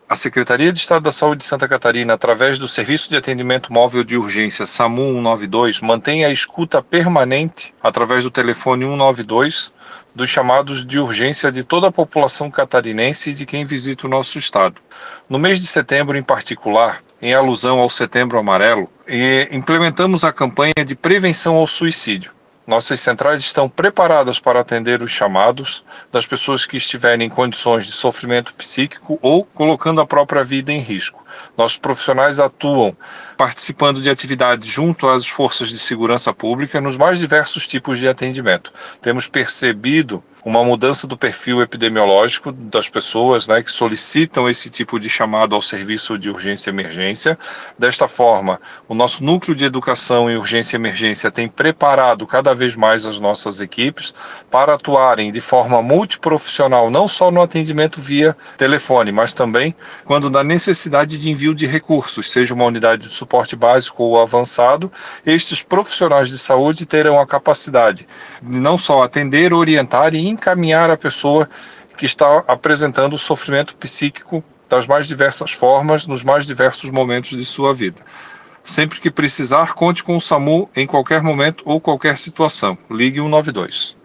A Secretaria de Estado da Saúde de Santa Catarina, através do Serviço de Atendimento Móvel de Urgência SAMU 192, mantém a escuta permanente, através do telefone 192, dos chamados de urgência de toda a população catarinense e de quem visita o nosso estado. No mês de setembro, em particular, em alusão ao Setembro Amarelo, implementamos a campanha de prevenção ao suicídio. Nossas centrais estão preparadas para atender os chamados das pessoas que estiverem em condições de sofrimento psíquico ou colocando a própria vida em risco. Nossos profissionais atuam participando de atividades junto às forças de segurança pública nos mais diversos tipos de atendimento. Temos percebido uma mudança do perfil epidemiológico das pessoas, que solicitam esse tipo de chamado ao serviço de urgência e emergência. Desta forma, o nosso núcleo de educação em urgência e emergência tem preparado cada vez mais as nossas equipes para atuarem de forma multiprofissional, não só no atendimento via telefone, mas também quando da necessidade de envio de recursos, seja uma unidade de suporte básico ou avançado. Estes profissionais de saúde terão a capacidade de não só atender, orientar e encaminhar a pessoa que está apresentando sofrimento psíquico das mais diversas formas, nos mais diversos momentos de sua vida. Sempre que precisar, conte com o SAMU em qualquer momento ou qualquer situação. Ligue 192.